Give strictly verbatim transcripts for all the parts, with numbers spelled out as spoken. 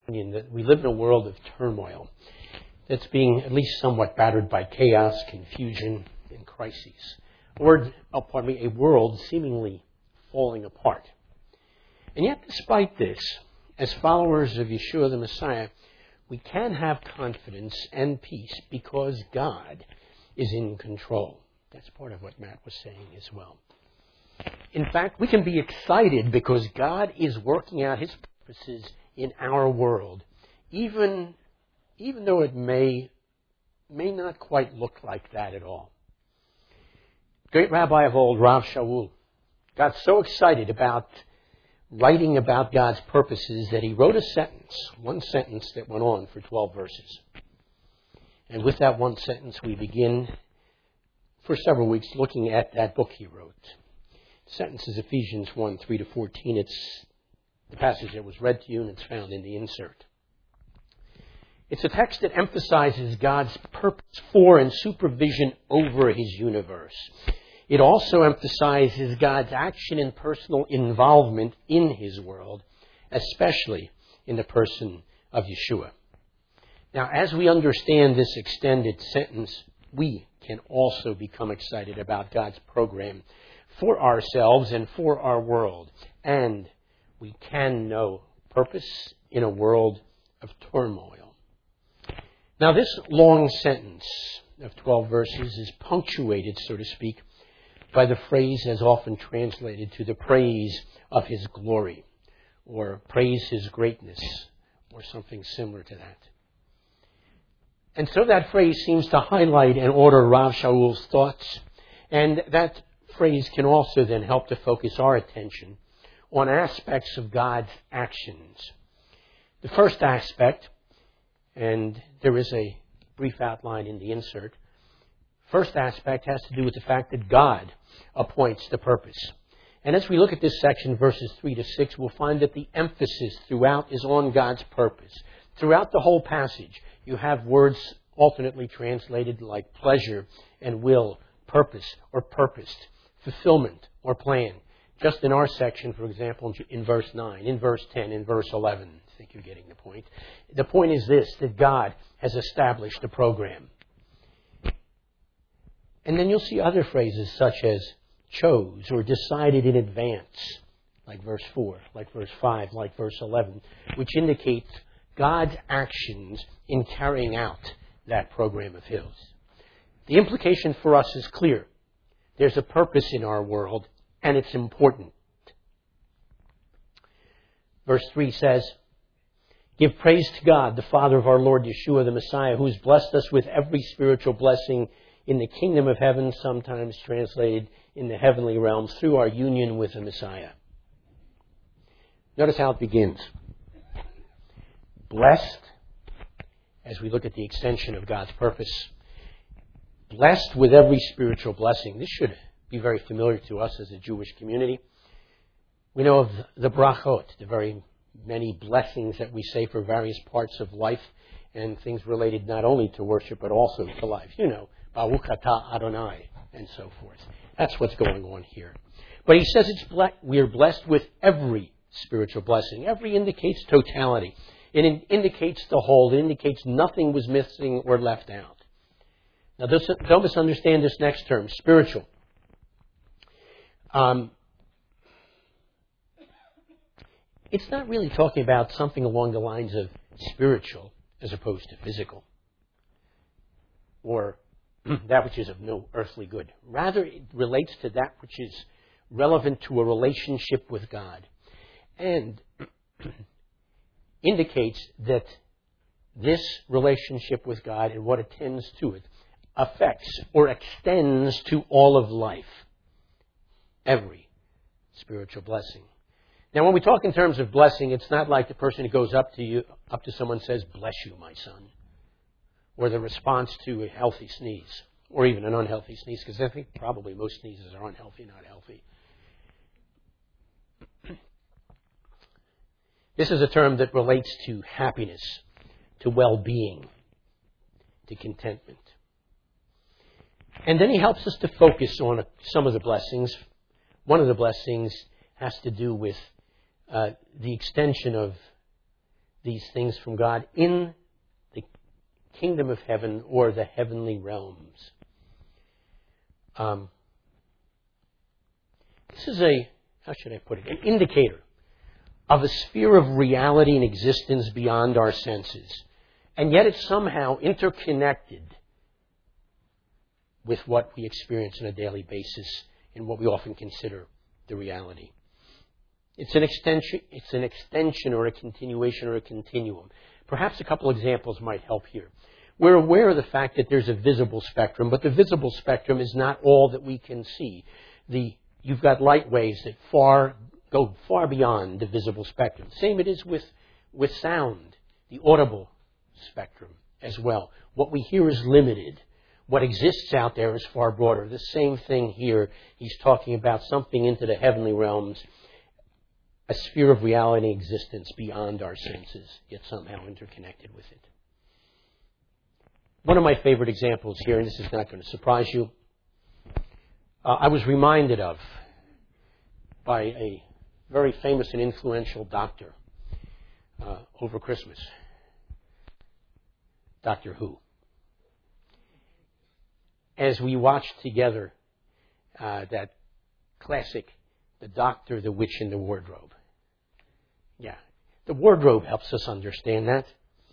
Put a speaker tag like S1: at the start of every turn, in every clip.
S1: opinion that we live in a world of turmoil that's being at least somewhat battered by chaos, confusion, and crises. A word, oh, pardon me, a world seemingly falling apart. And yet, despite this, as followers of Yeshua the Messiah, we can have confidence and peace because God is in control. That's part of what Matt was saying as well. In fact, we can be excited because God is working out His purposes in our world, even, even though it may, may not quite look like that at all. Great rabbi of old, Rav Shaul, got so excited about writing about God's purposes that he wrote a sentence, one sentence that went on for twelve verses. And with that one sentence, we begin for several weeks looking at that book he wrote. The sentence is Ephesians one, three to fourteen. It's the passage that was read to you, and it's found in the insert. It's a text that emphasizes God's purpose for and supervision over His universe. It also emphasizes God's action and personal involvement in His world, especially in the person of Yeshua. Now, as we understand this extended sentence, we can also become excited about God's program for ourselves and for our world. And we can know purpose in a world of turmoil. Now, this long sentence of twelve verses is punctuated, so to speak, by the phrase as often translated to the praise of His glory, or praise His greatness, or something similar to that. And so that phrase seems to highlight and order Rav Shaul's thoughts, and that phrase can also then help to focus our attention on aspects of God's actions. The first aspect, and there is a brief outline in the insert, first aspect has to do with the fact that God appoints the purpose. And as we look at this section, verses three to six, we'll find that the emphasis throughout is on God's purpose. Throughout the whole passage, you have words alternately translated like pleasure and will, purpose or purposed, fulfillment or plan. Just in our section, for example, in verse nine, in verse ten, in verse eleven, I think you're getting the point. The point is this, that God has established a program. And then you'll see other phrases such as chose or decided in advance, like verse four, like verse five, like verse eleven, which indicates God's actions in carrying out that program of His. The implication for us is clear. There's a purpose in our world, and it's important. Verse three says, give praise to God, the Father of our Lord Yeshua the Messiah, who has blessed us with every spiritual blessing in the kingdom of heaven, sometimes translated in the heavenly realms, through our union with the Messiah. Notice how it begins. Blessed, as we look at the extension of God's purpose, blessed with every spiritual blessing. This should be very familiar to us as a Jewish community. We know of the brachot, the very many blessings that we say for various parts of life and things related not only to worship but also to life. You know, Baruch atah Adonai, and so forth. That's what's going on here. But he says it's ble- we are blessed with every spiritual blessing. Every indicates totality. It in- indicates the whole. It indicates nothing was missing or left out. Now, this, don't misunderstand this next term, spiritual. Um, it's not really talking about something along the lines of spiritual as opposed to physical, or that which is of no earthly good. Rather, it relates to that which is relevant to a relationship with God, and indicates that this relationship with God and what attends to it affects or extends to all of life. Every spiritual blessing. Now, when we talk in terms of blessing, it's not like the person who goes up to you, up to someone and says, bless you, my son. Or the response to a healthy sneeze, or even an unhealthy sneeze, because I think probably most sneezes are unhealthy, not healthy. This is a term that relates to happiness, to well-being, to contentment. And then he helps us to focus on some of the blessings. One of the blessings has to do with uh, the extension of these things from God in the kingdom of heaven or the heavenly realms. Um, this is a, how should I put it, an indicator of a sphere of reality and existence beyond our senses. And yet it's somehow interconnected with what we experience on a daily basis in what we often consider the reality. It's an extension, it's an extension or a continuation or a continuum. Perhaps a couple examples might help here. We're aware of the fact that there's a visible spectrum, but the visible spectrum is not all that we can see. The, you've got light waves that far go far beyond the visible spectrum. Same it is with, with sound, the audible spectrum as well. What we hear is limited. What exists out there is far broader. The same thing here. He's talking about something into the heavenly realms, a sphere of reality and existence beyond our senses, yet somehow interconnected with it. One of my favorite examples here, and this is not going to surprise you, uh, I was reminded of by a very famous and influential doctor uh, over Christmas, Doctor Who. As we watched together uh, that classic, The Doctor, the Witch, and the Wardrobe. Yeah, the wardrobe helps us understand that.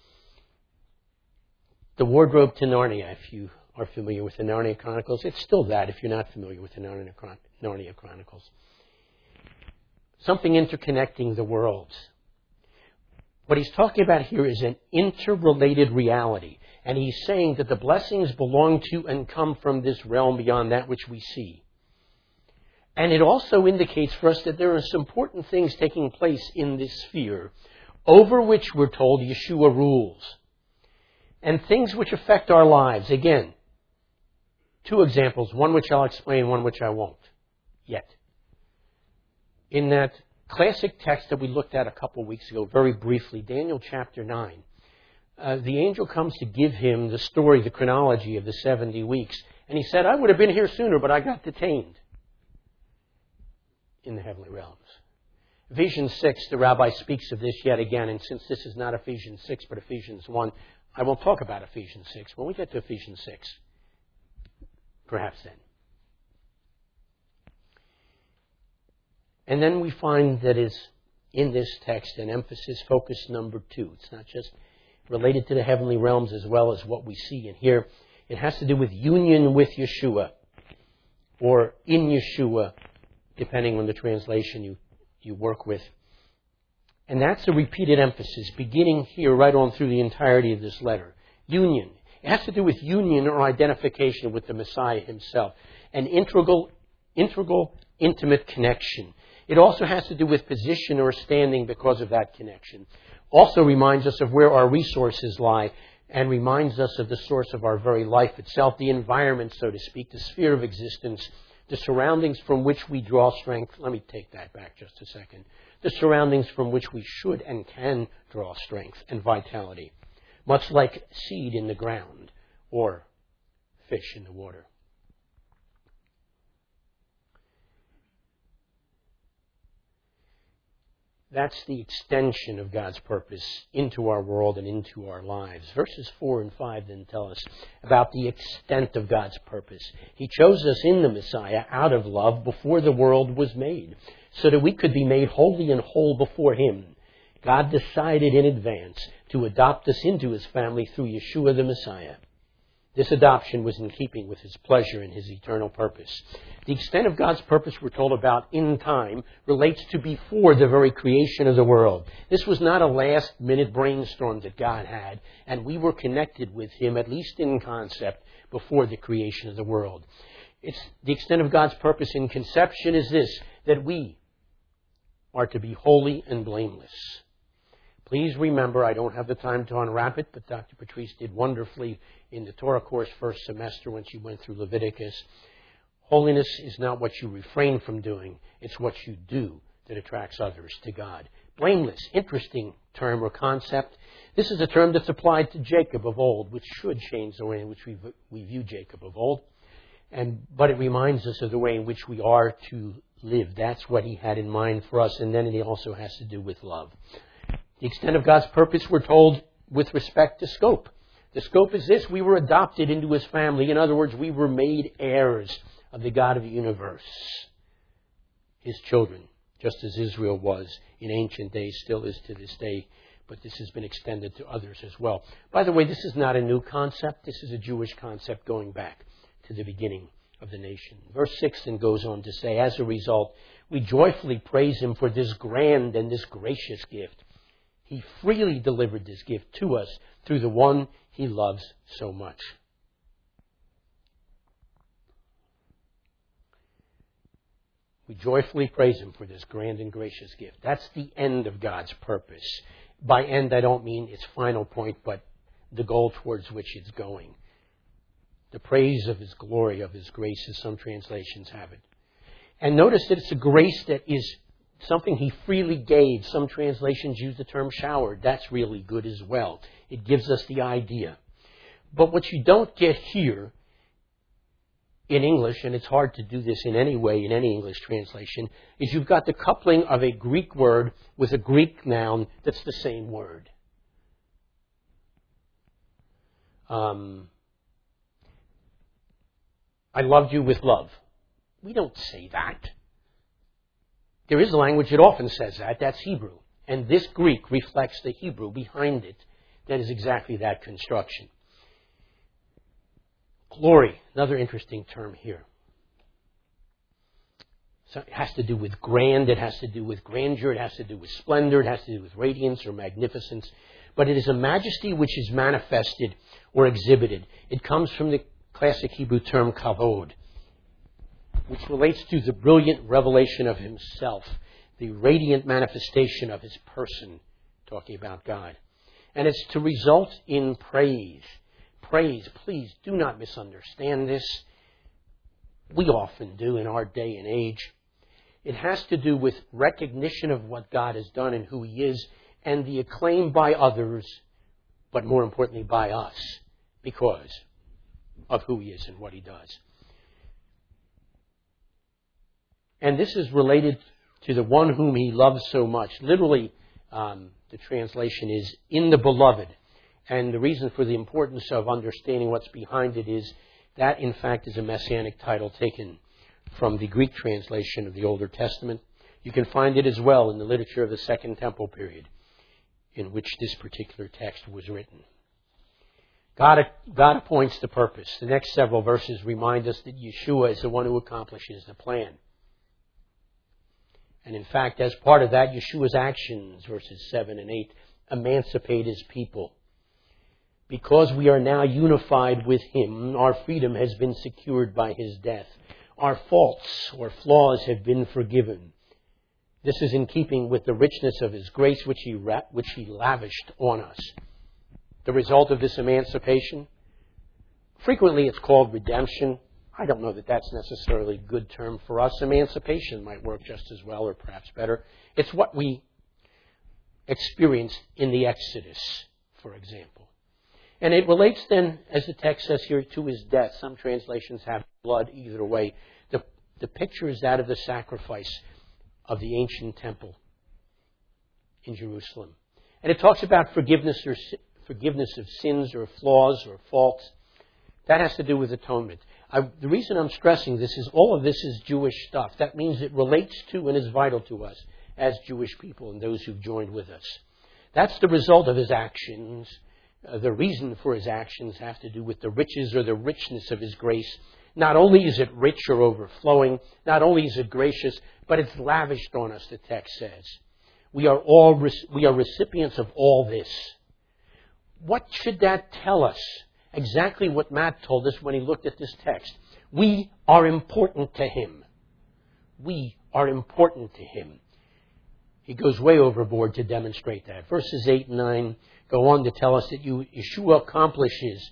S1: The wardrobe to Narnia, if you are familiar with the Narnia Chronicles. It's still that if you're not familiar with the Narnia, Narnia Chronicles. Something interconnecting the worlds. What he's talking about here is an interrelated reality. And he's saying that the blessings belong to and come from this realm beyond that which we see. And it also indicates for us that there are some important things taking place in this sphere over which we're told Yeshua rules. And things which affect our lives. Again, two examples, one which I'll explain, one which I won't yet. In that classic text that we looked at a couple of weeks ago, very briefly, Daniel chapter nine, uh, the angel comes to give him the story, the chronology of the seventy weeks. And he said, I would have been here sooner, but I got detained in the heavenly realms. Ephesians six, the rabbi speaks of this yet again, and since this is not Ephesians six, but Ephesians one, I won't talk about Ephesians six. When we get to Ephesians six, perhaps then. And then we find that is in this text an emphasis, focus number two. It's not just related to the heavenly realms as well as what we see in here. It has to do with union with Yeshua, or in Yeshua, depending on the translation you, you work with. And that's a repeated emphasis, beginning here right on through the entirety of this letter. Union. It has to do with union or identification with the Messiah himself. An integral, integral, intimate connection. It also has to do with position or standing because of that connection. Also reminds us of where our resources lie and reminds us of the source of our very life itself, the environment, so to speak, the sphere of existence, the surroundings from which we draw strength. Let me take that back just a second. The surroundings from which we should and can draw strength and vitality, much like seed in the ground or fish in the water. That's the extension of God's purpose into our world and into our lives. Verses four and five then tell us about the extent of God's purpose. He chose us in the Messiah out of love before the world was made, so that we could be made holy and whole before Him. God decided in advance to adopt us into His family through Yeshua the Messiah. This adoption was in keeping with His pleasure and His eternal purpose. The extent of God's purpose we're told about in time relates to before the very creation of the world. This was not a last-minute brainstorm that God had, and we were connected with Him, at least in concept, before the creation of the world. It's the extent of God's purpose in conception is this, that we are to be holy and blameless. Please remember, I don't have the time to unwrap it, but Doctor Patrice did wonderfully in the Torah course first semester when she went through Leviticus. Holiness is not what you refrain from doing. It's what you do that attracts others to God. Blameless, interesting term or concept. This is a term that's applied to Jacob of old, which should change the way in which we, we view Jacob of old. And but it reminds us of the way in which we are to live. That's what he had in mind for us. And then it also has to do with love. The extent of God's purpose, we're told, with respect to scope. The scope is this: we were adopted into His family. In other words, we were made heirs of the God of the universe, His children, just as Israel was in ancient days, still is to this day. But this has been extended to others as well. By the way, this is not a new concept. This is a Jewish concept going back to the beginning of the nation. Verse six then goes on to say, as a result, we joyfully praise Him for this grand and this gracious gift. He freely delivered this gift to us through the one He loves so much. We joyfully praise Him for this grand and gracious gift. That's the end of God's purpose. By end, I don't mean its final point, but the goal towards which it's going. The praise of His glory, of His grace, as some translations have it. And notice that it's a grace that is something He freely gave. Some translations use the term showered. That's really good as well. It gives us the idea. But what you don't get here in English, and it's hard to do this in any way in any English translation, is you've got the coupling of a Greek word with a Greek noun that's the same word. Um, I loved you with love. We don't say that. There is a language that often says that. That's Hebrew. And this Greek reflects the Hebrew behind it. That is exactly that construction. Glory, another interesting term here. So it has to do with grand, it has to do with grandeur, it has to do with splendor, it has to do with radiance or magnificence. But it is a majesty which is manifested or exhibited. It comes from the classic Hebrew term kavod, which relates to the brilliant revelation of Himself, the radiant manifestation of His person, talking about God. And it's to result in praise. Praise, please do not misunderstand this. We often do in our day and age. It has to do with recognition of what God has done and who He is, and the acclaim by others, but more importantly by us, because of who He is and what He does. And this is related to the one whom He loves so much. Literally, um, the translation is, in the beloved. And the reason for the importance of understanding what's behind it is that, in fact, is a messianic title taken from the Greek translation of the Older Testament. You can find it as well in the literature of the Second Temple period, in which this particular text was written. God, God appoints the purpose. The next several verses remind us that Yeshua is the one who accomplishes the plan. And in fact, as part of that, Yeshua's actions, verses seven and eight, emancipate His people. Because we are now unified with Him, our freedom has been secured by His death. Our faults or flaws have been forgiven. This is in keeping with the richness of His grace which He, ra- which he lavished on us. The result of this emancipation, frequently it's called redemption. I don't know that that's necessarily a good term for us. Emancipation might work just as well or perhaps better. It's what we experienced in the Exodus, for example. And it relates then, as the text says here, to His death. Some translations have blood either way. The, the picture is that of the sacrifice of the ancient temple in Jerusalem. And it talks about forgiveness or forgiveness of sins or flaws or faults. That has to do with atonement. I, the reason I'm stressing this is all of this is Jewish stuff. That means it relates to and is vital to us as Jewish people and those who've joined with us. That's the result of His actions. Uh, the reason for His actions have to do with the riches or the richness of His grace. Not only is it rich or overflowing, not only is it gracious, but it's lavished on us, the text says. We are all we are recipients of all this. What should that tell us? Exactly what Matt told us when he looked at this text. We are important to Him. We are important to Him. He goes way overboard to demonstrate that. Verses eight and nine go on to tell us that you, Yeshua accomplishes,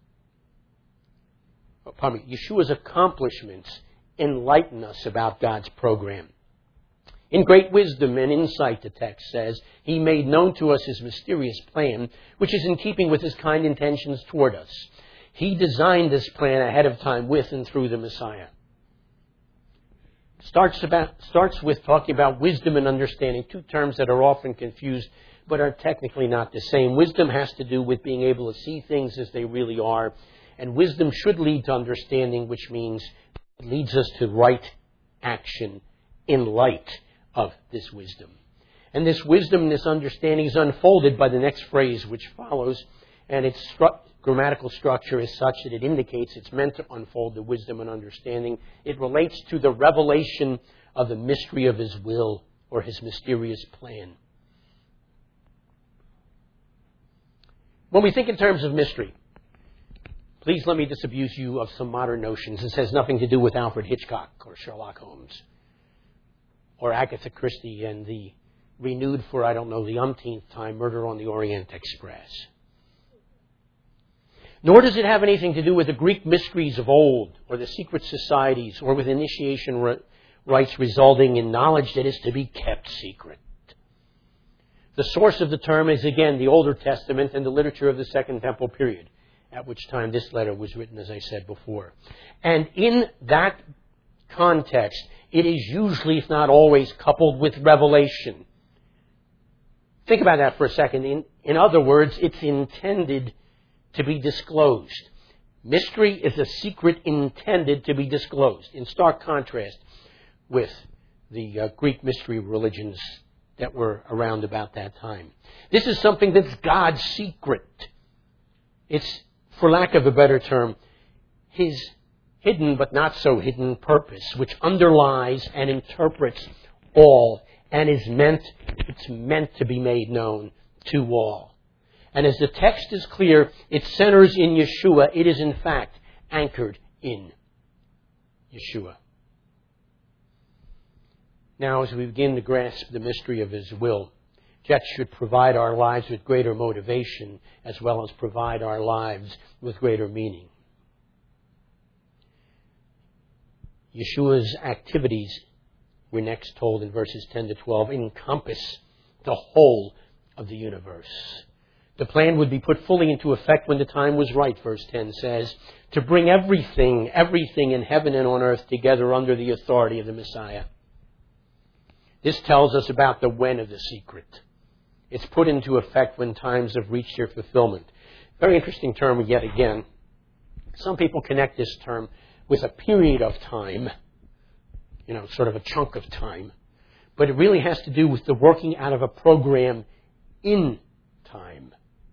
S1: oh, pardon me, Yeshua's accomplishments enlighten us about God's program. In great wisdom and insight, the text says, He made known to us His mysterious plan, which is in keeping with His kind intentions toward us. He designed this plan ahead of time with and through the Messiah. Starts about starts with talking about wisdom and understanding, two terms that are often confused but are technically not the same. Wisdom has to do with being able to see things as they really are, and wisdom should lead to understanding, which means it leads us to right action in light of this wisdom. And this wisdom, this understanding is unfolded by the next phrase which follows, and its stru- grammatical structure is such that it indicates it's meant to unfold the wisdom and understanding. It relates to the revelation of the mystery of His will or His mysterious plan. When we think in terms of mystery, please let me disabuse you of some modern notions. This has nothing to do with Alfred Hitchcock or Sherlock Holmes or Agatha Christie and the renewed for, I don't know, the umpteenth time, Murder on the Orient Express. Nor does it have anything to do with the Greek mysteries of old or the secret societies or with initiation rites resulting in knowledge that is to be kept secret. The source of the term is, again, the Older Testament and the literature of the Second Temple period, at which time this letter was written, as I said before. And in that context, it is usually, if not always, coupled with revelation. Think about that for a second. In, in other words, it's intended to be disclosed. Mystery is a secret intended to be disclosed, in stark contrast with the uh, Greek mystery religions that were around about that time. This is something that's God's secret. It's, for lack of a better term, His hidden but not so hidden purpose, which underlies and interprets all and is meant, it's meant to be made known to all. And as the text is clear, it centers in Yeshua. It is in fact anchored in Yeshua. Now, as we begin to grasp the mystery of His will, that should provide our lives with greater motivation as well as provide our lives with greater meaning. Yeshua's activities, we're next told in verses ten to twelve, encompass the whole of the universe. The plan would be put fully into effect when the time was right, verse ten says, to bring everything, everything in heaven and on earth together under the authority of the Messiah. This tells us about the when of the secret. It's put into effect when times have reached their fulfillment. Very interesting term yet again. Some people connect this term with a period of time, you know, sort of a chunk of time. But it really has to do with the working out of a program in time.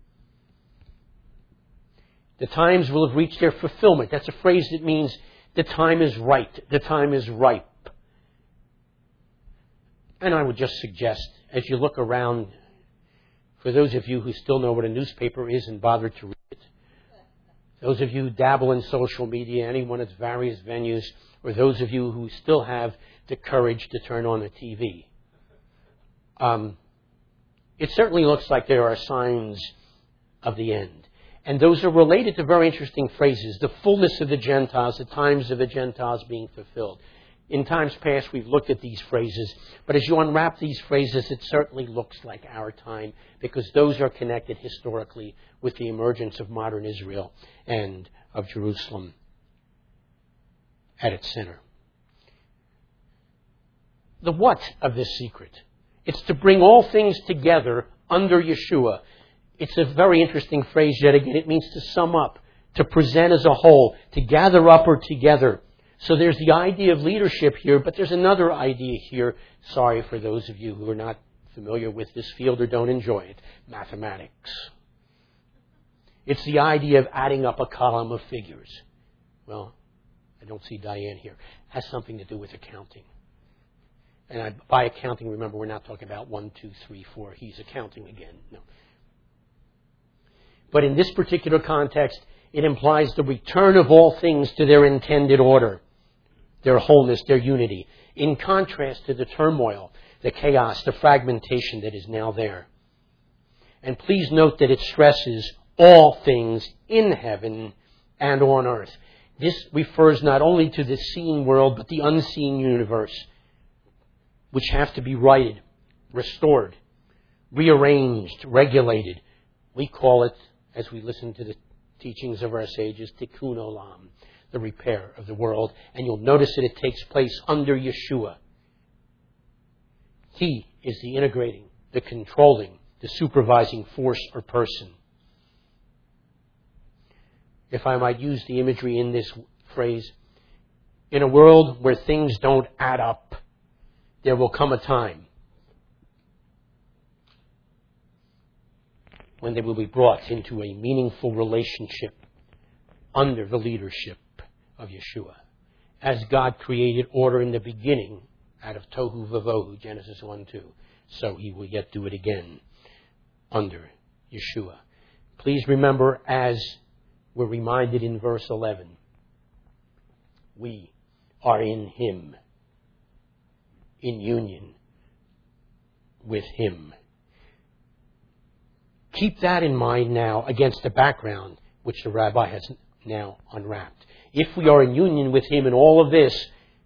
S1: The times will have reached their fulfillment. That's a phrase that means the time is right. The time is ripe. And I would just suggest, as you look around, for those of you who still know what a newspaper is and bother to read it, those of you who dabble in social media, anyone at various venues, or those of you who still have the courage to turn on the T V, um, it certainly looks like there are signs of the end. And those are related to very interesting phrases. The fullness of the Gentiles, the times of the Gentiles being fulfilled. In times past, we've looked at these phrases. But as you unwrap these phrases, it certainly looks like our time, because those are connected historically with the emergence of modern Israel and of Jerusalem at its center. The what of this secret? It's to bring all things together under Yeshua. It's a very interesting phrase yet again. It means to sum up, to present as a whole, to gather up or together. So there's the idea of leadership here, but there's another idea here. Sorry for those of you who are not familiar with this field or don't enjoy it. Mathematics. It's the idea of adding up a column of figures. Well, I don't see Diane here. It has something to do with accounting. And I, by accounting, remember, we're not talking about one, two, three, four. He's accounting again. No. But in this particular context, it implies the return of all things to their intended order, their wholeness, their unity, in contrast to the turmoil, the chaos, the fragmentation that is now there. And please note that it stresses all things in heaven and on earth. This refers not only to the seen world, but the unseen universe, which have to be righted, restored, rearranged, regulated. We call it, as we listen to the teachings of our sages, tikkun olam, the repair of the world. And you'll notice that it takes place under Yeshua. He is the integrating, the controlling, the supervising force or person. If I might use the imagery in this phrase, in a world where things don't add up, there will come a time when they will be brought into a meaningful relationship under the leadership of Yeshua. As God created order in the beginning out of Tohu Vavohu, Genesis one two, so he will yet do it again under Yeshua. Please remember, as we're reminded in verse eleven, we are in him, in union with him. Keep that in mind now against the background which the rabbi has now unwrapped. If we are in union with him in all of this,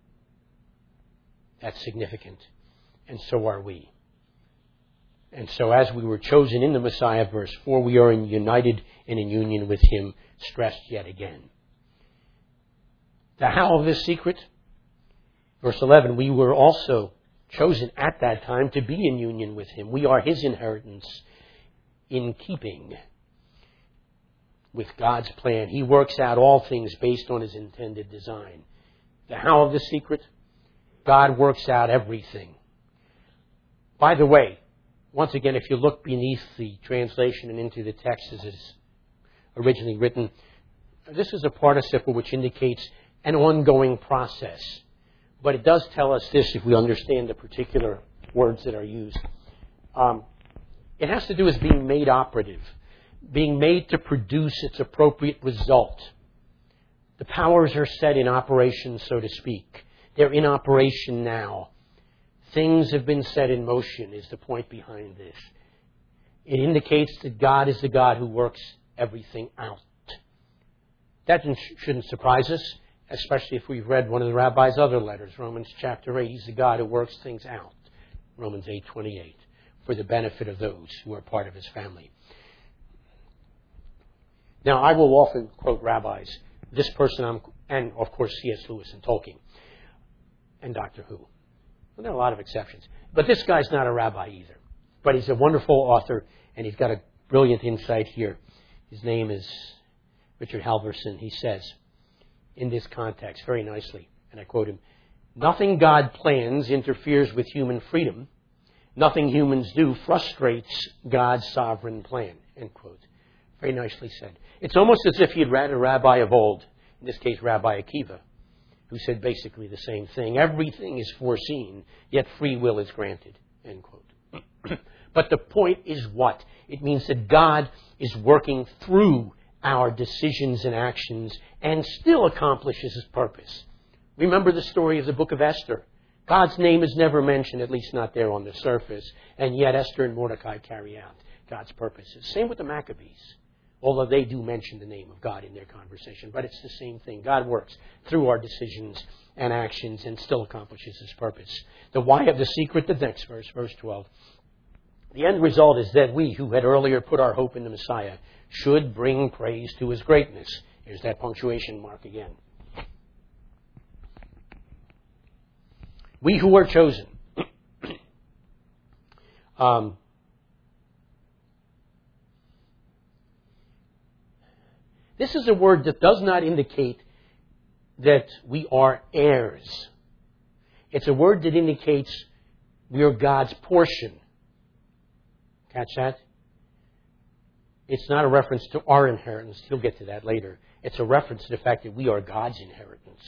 S1: that's significant. And so are we. And so as we were chosen in the Messiah, verse four, we are in united and in union with him, stressed yet again. The how of this secret? Verse eleven, we were also chosen at that time to be in union with him. We are his inheritance in keeping with God's plan. He works out all things based on his intended design. The how of the secret? God works out everything. By the way, once again, if you look beneath the translation and into the text as it's originally written, this is a participle which indicates an ongoing process. But it does tell us this if we understand the particular words that are used. Um, it has to do with being made operative, being made to produce its appropriate result. The powers are set in operation, so to speak. They're in operation now. Things have been set in motion is the point behind this. It indicates that God is the God who works everything out. That shouldn't surprise us, especially if we've read one of the rabbi's other letters, Romans chapter eight. He's the God who works things out, Romans eight twenty-eight, for the benefit of those who are part of his family. Now, I will often quote rabbis. This person, I'm, and of course C S Lewis and Tolkien, and Doctor Who. Well, there are a lot of exceptions. But this guy's not a rabbi either. But he's a wonderful author, and he's got a brilliant insight here. His name is Richard Halverson. He says, in this context, very nicely, and I quote him, "Nothing God plans interferes with human freedom. Nothing humans do frustrates God's sovereign plan." End quote. Very nicely said. It's almost as if he had read a rabbi of old, in this case Rabbi Akiva, who said basically the same thing. Everything is foreseen, yet free will is granted. End quote. But the point is what? It means that God is working through our decisions and actions and still accomplishes his purpose. Remember the story of the book of Esther. God's name is never mentioned, at least not there on the surface, and yet Esther and Mordecai carry out God's purposes. Same with the Maccabees, although they do mention the name of God in their conversation, but it's the same thing. God works through our decisions and actions and still accomplishes his purpose. The why of the secret, the next verse, verse twelve. The end result is that we, who had earlier put our hope in the Messiah, should bring praise to his greatness. Here's that punctuation mark again. We who are chosen. um, this is a word that does not indicate that we are heirs. It's a word that indicates we are God's portion. Catch that? It's not a reference to our inheritance. He'll get to that later. It's a reference to the fact that we are God's inheritance.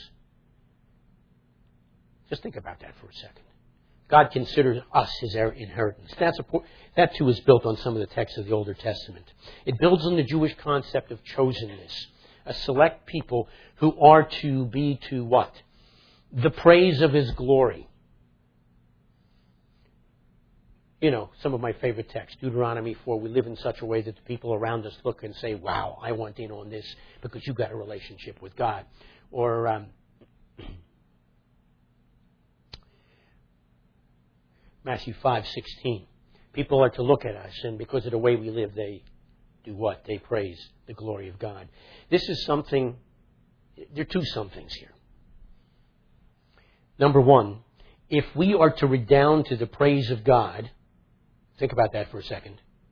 S1: Just think about that for a second. God considers us his inheritance. That's a, that too is built on some of the texts of the Older Testament. It builds on the Jewish concept of chosenness. A select people who are to be to what? The praise of his glory. You know, some of my favorite texts, Deuteronomy four, we live in such a way that the people around us look and say, wow, I want in on this because you've got a relationship with God. Or um, Matthew five sixteen. People are to look at us, and because of the way we live, they do what? They praise the glory of God. This is something, there are two somethings here. Number one, if we are to redound to the praise of God, think about that for a second.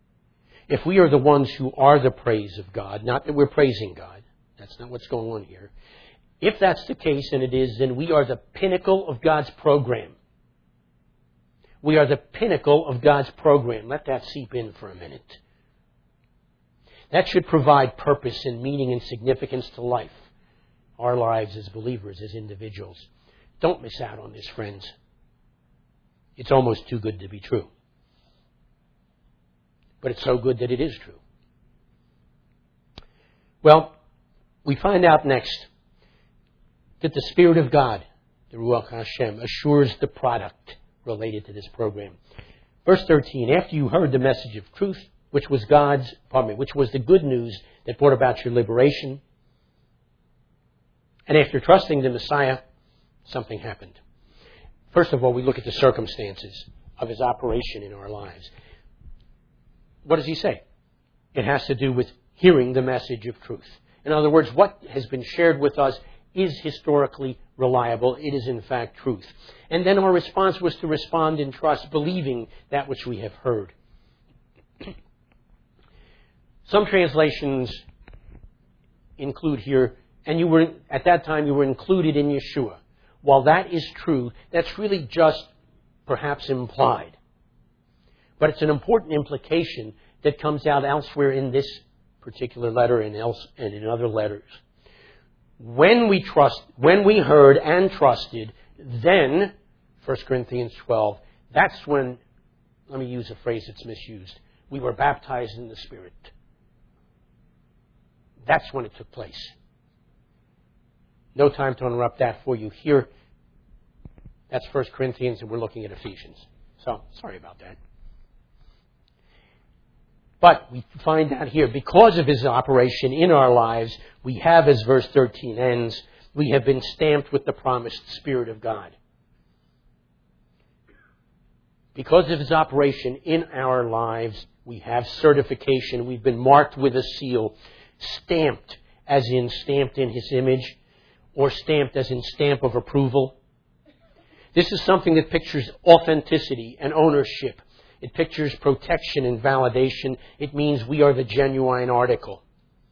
S1: if we are the ones who are the praise of God, not that we're praising God, that's not what's going on here. If that's the case, and it is, then we are the pinnacle of God's program. We are the pinnacle of God's program. Let that seep in for a minute. That should provide purpose and meaning and significance to life, our lives as believers, as individuals. Don't miss out on this, friends. It's almost too good to be true. But it's so good that it is true. Well, we find out next that the Spirit of God, the Ruach Hashem, assures the product related to this program. Verse thirteen, after you heard the message of truth, which was God's, pardon me, which was the good news that brought about your liberation, and after trusting the Messiah, something happened. First of all, we look at the circumstances of his operation in our lives. What does he say? It has to do with hearing the message of truth. In other words, what has been shared with us is historically reliable. It is, in fact, truth. And then our response was to respond in trust, believing that which we have heard. Some translations include here, and you were, at that time, you were included in Yeshua. While that is true, that's really just perhaps implied. But it's an important implication that comes out elsewhere in this particular letter and, else, and in other letters. When we trust, when we heard and trusted, then, First Corinthians twelve, that's when, let me use a phrase that's misused, we were baptized in the Spirit. That's when it took place. No time to interrupt that for you here. That's First Corinthians, and we're looking at Ephesians. So, sorry about that. But we find out here, because of his operation in our lives, we have, as verse thirteen ends, we have been stamped with the promised Spirit of God. Because of his operation in our lives, we have certification. We've been marked with a seal, stamped as in stamped in his image, or stamped as in stamp of approval. This is something that pictures authenticity and ownership. It pictures protection and validation. It means we are the genuine article.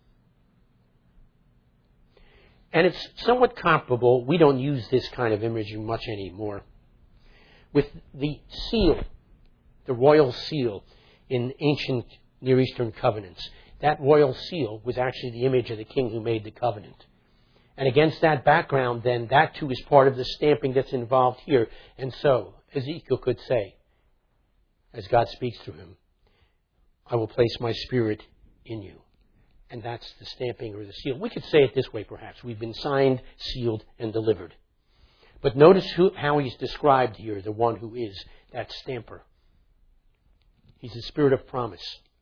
S1: And it's somewhat comparable. We don't use this kind of imagery much anymore. With the seal, the royal seal in ancient Near Eastern covenants. That royal seal was actually the image of the king who made the covenant. And against that background, then, that too is part of the stamping that's involved here. And so, Ezekiel could say, as God speaks through him, I will place my Spirit in you. And that's the stamping or the seal. We could say it this way, perhaps. We've been signed, sealed, and delivered. But notice who, how he's described here, the one who is that stamper. He's the Spirit of promise.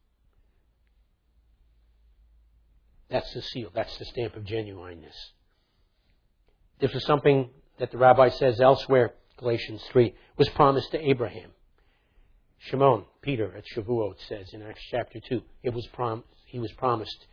S1: That's the seal. That's the stamp of genuineness. This is something that the rabbi says elsewhere, Galatians three, was promised to Abraham. Shimon, Peter at Shavuot says in Acts chapter two, it was prom- he was promised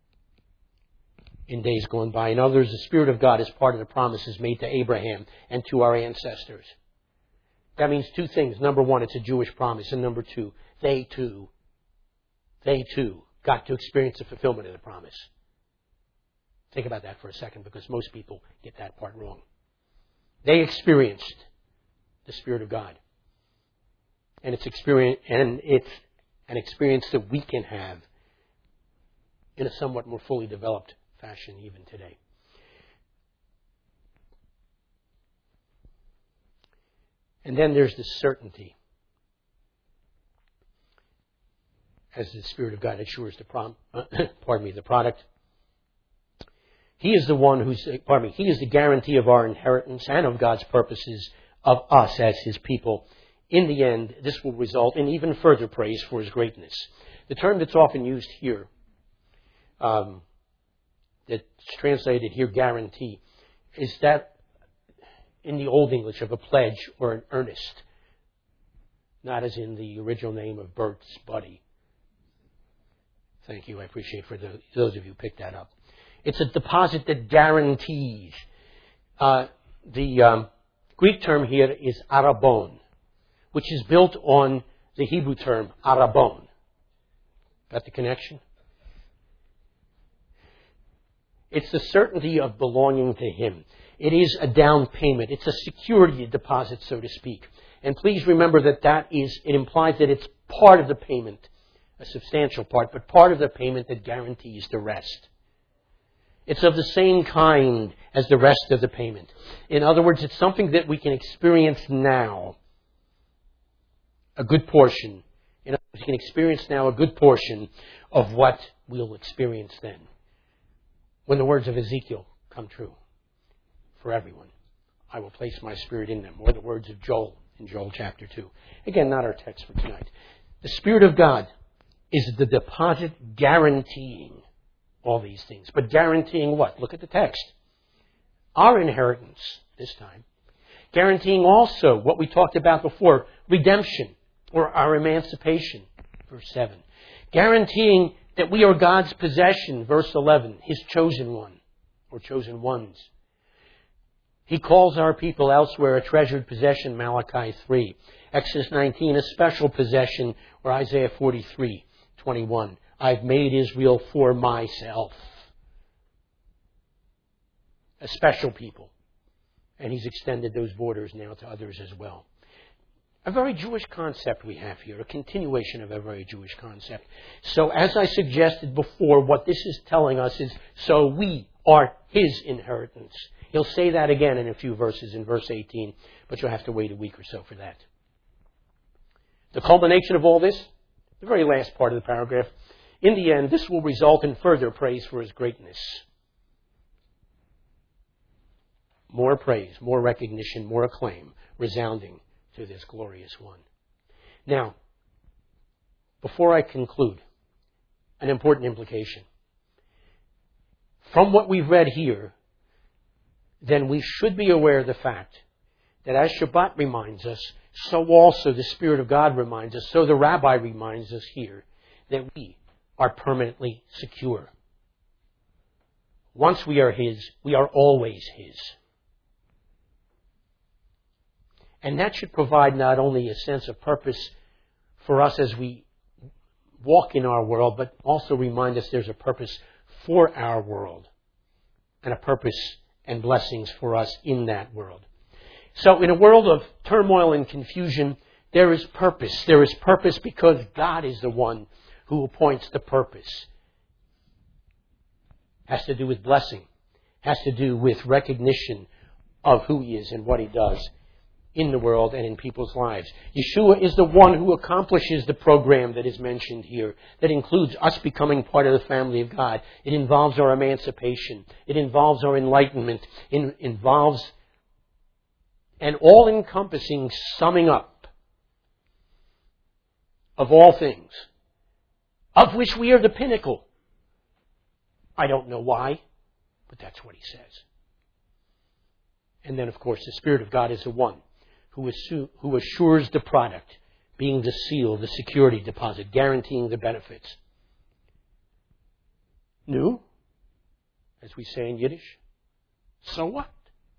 S1: in days gone by. In others, the Spirit of God is part of the promises made to Abraham and to our ancestors. That means two things. Number one, it's a Jewish promise. And number two, they too, they too got to experience the fulfillment of the promise. Think about that for a second, because most people get that part wrong. They experienced the Spirit of God. And it's experience, and it's an experience that we can have in a somewhat more fully developed fashion even today. And then there's the certainty, as the Spirit of God assures the prom, uh, pardon me, the product. He is the one who's, pardon me, he is the guarantee of our inheritance and of God's purposes of us as his people. In the end, this will result in even further praise for his greatness. The term that's often used here, um, that's translated here, guarantee, is that in the Old English of a pledge or an earnest, not as in the original name of Bert's buddy. Thank you. I appreciate for the, those of you who picked that up. It's a deposit that guarantees. Uh, the um, Greek term here is arabon, which is built on the Hebrew term arabon. Got the connection? It's the certainty of belonging to Him. It is a down payment. It's a security deposit, so to speak. And please remember that that is, it implies that it's part of the payment, a substantial part, but part of the payment that guarantees the rest. It's of the same kind as the rest of the payment. In other words, it's something that we can experience now. A good portion. In other words, we can experience now a good portion of what we'll experience then. When the words of Ezekiel come true for everyone. I will place my Spirit in them. Or the words of Joel in Joel chapter two. Again, not our text for tonight. The Spirit of God is the deposit guaranteeing all these things. But guaranteeing what? Look at the text. Our inheritance, this time. Guaranteeing also what we talked about before, redemption or our emancipation, verse seven. Guaranteeing that we are God's possession, verse eleven, His chosen one or chosen ones. He calls our people elsewhere a treasured possession, Malachi three. Exodus nineteen, a special possession, or Isaiah forty-three, twenty-one. I've made Israel for myself. A special people. And He's extended those borders now to others as well. A very Jewish concept we have here, a continuation of a very Jewish concept. So as I suggested before, what this is telling us is, so we are His inheritance. He'll say that again in a few verses, in verse eighteen, but you'll have to wait a week or so for that. The culmination of all this, the very last part of the paragraph, in the end, this will result in further praise for His greatness. More praise, more recognition, more acclaim, resounding to this glorious one. Now, before I conclude, an important implication. From what we've read here, then we should be aware of the fact that as Shabbat reminds us, so also the Spirit of God reminds us, so the Rabbi reminds us here, that we are permanently secure. Once we are His, we are always His. And that should provide not only a sense of purpose for us as we walk in our world, but also remind us there's a purpose for our world and a purpose and blessings for us in that world. So in a world of turmoil and confusion, there is purpose. There is purpose because God is the one who appoints the purpose. Has to do with blessing. Has to do with recognition of who He is and what He does in the world and in people's lives. Yeshua is the one who accomplishes the program that is mentioned here, that includes us becoming part of the family of God. It involves our emancipation. It involves our enlightenment. It involves an all-encompassing summing up of all things, of which we are the pinnacle. I don't know why, but that's what He says. And then, of course, the Spirit of God is the one who assu- who assures the product, being the seal, the security deposit, guaranteeing the benefits. New, as we say in Yiddish, so what?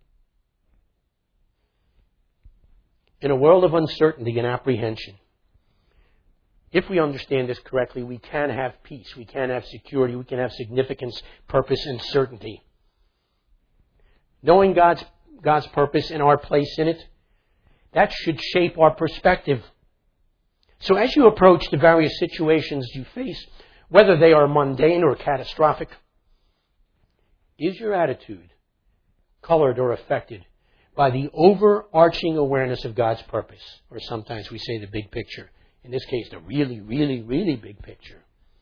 S1: In a world of uncertainty and apprehension, if we understand this correctly, we can have peace, we can have security, we can have significance, purpose, and certainty. Knowing God's, God's purpose and our place in it, that should shape our perspective. So as you approach the various situations you face, whether they are mundane or catastrophic, is your attitude colored or affected by the overarching awareness of God's purpose? Or sometimes we say the big picture. In this case, the really, really, really big picture.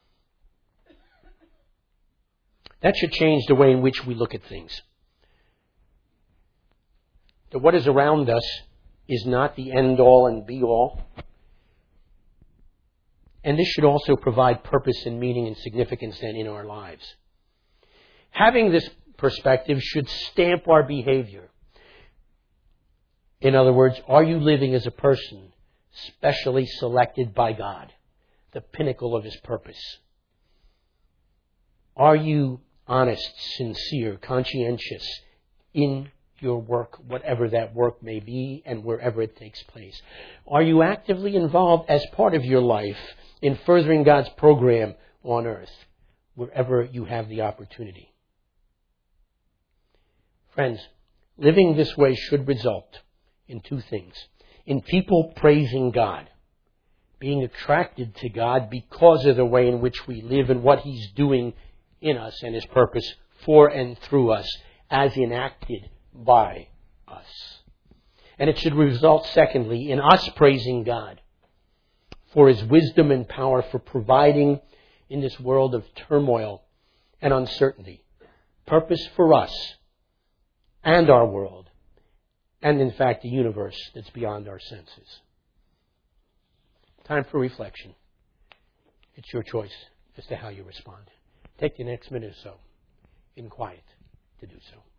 S1: That should change the way in which we look at things. That what is around us is not the end-all and be-all. And this should also provide purpose and meaning and significance then in our lives. Having this perspective should stamp our behavior. In other words, are you living as a person specially selected by God, the pinnacle of His purpose? Are you honest, sincere, conscientious in your work, whatever that work may be and wherever it takes place? Are you actively involved as part of your life in furthering God's program on earth wherever you have the opportunity. Friends, living this way should result in two things. In people praising God, being attracted to God because of the way in which we live and what He's doing in us and His purpose for and through us as enacted by us. And it should result, secondly, in us praising God for His wisdom and power for providing in this world of turmoil and uncertainty purpose for us and our world, and in fact the universe that's beyond our senses. Time for reflection. It's your choice as to how you respond. Take the next minute or so in quiet to do so.